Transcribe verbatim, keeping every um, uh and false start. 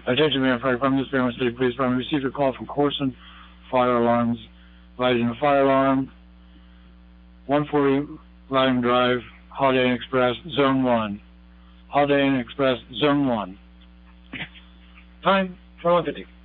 Attention, Mayor Fire from this Fairmont State Police Department. Received a call from Corson Fire Alarms, lighting a fire alarm, one forty Lion Drive, Holiday Inn Express, Zone one. Holiday Inn Express, Zone one. Time, twelve fifty.